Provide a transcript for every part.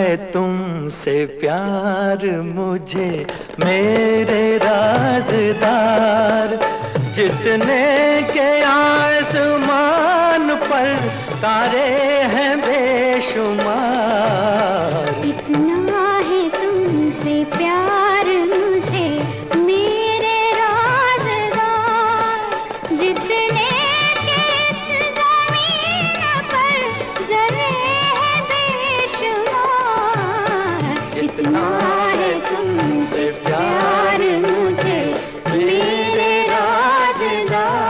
है तुमसे प्यार मुझे मेरे राज़दार, जितने के आसमान पर तारे हैं बेशुमार। इतना है तुमसे प्यार मुझे मेरे राज़दार, जितने के इस ज़मीन पर ज़रे हैं बेशुमार। इतना है तुमसे प्यार मुझे मेरे राज़दार।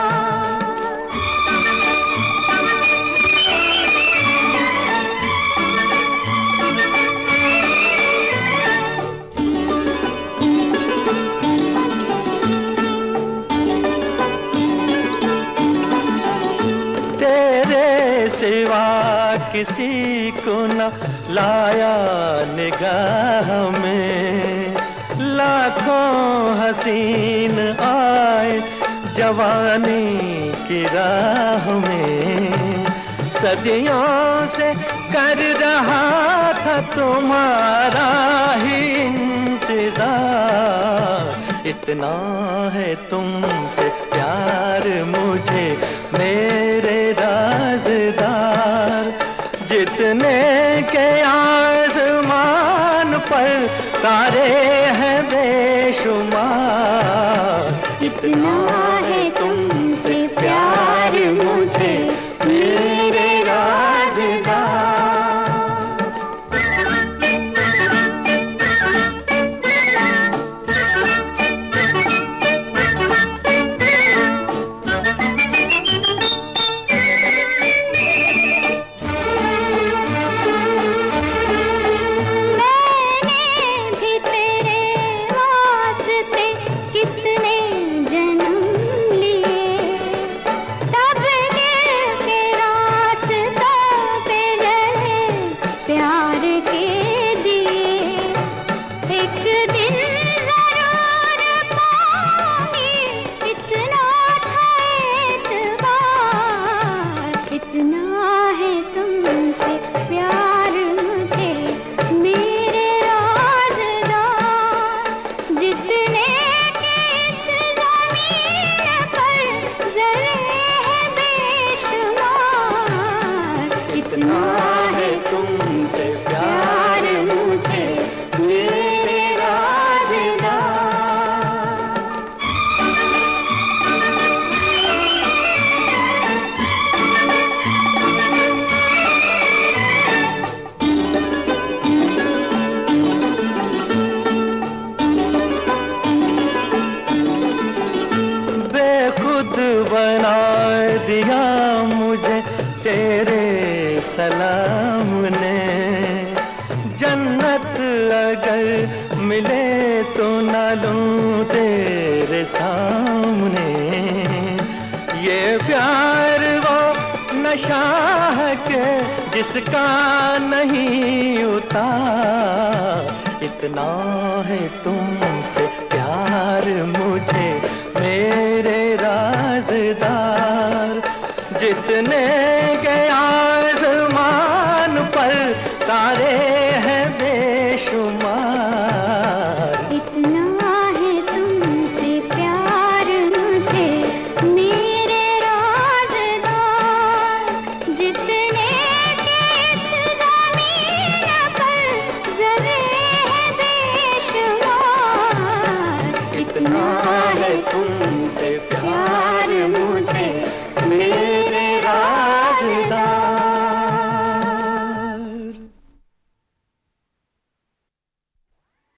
तेरे सिवा किसी को न लाया निगाह में, लाखों हसीन आए जवानी की राह में। सदियों से कर रहा था तुम्हारा ही इंतजार, इतना है तुमसे प्यार मुझे मेरे राज़दार, जितने के आसमान पर तारे हैं बेशुमार। इतना है तुमसे प्यार मुझे मेरे राज़दार। इतना है तुमसे प्यार मुझे मेरे राज़दार। बेखुद बना दिया मुझे तेरे सलाम ने, जन्नत अगर मिले तो न लूं तेरे सामने। ये प्यार वो नशा है के जिसका नहीं उतार, इतना है तुमसे प्यार मुझे मेरे राज़दार, जितने के आसमान पर तारे हैं बेशुमार। इतना है तुमसे प्यार मुझे मेरे राज़दार, जितने के इस ज़मीन पर ज़रे हैं बेशुमार। इतना है तुम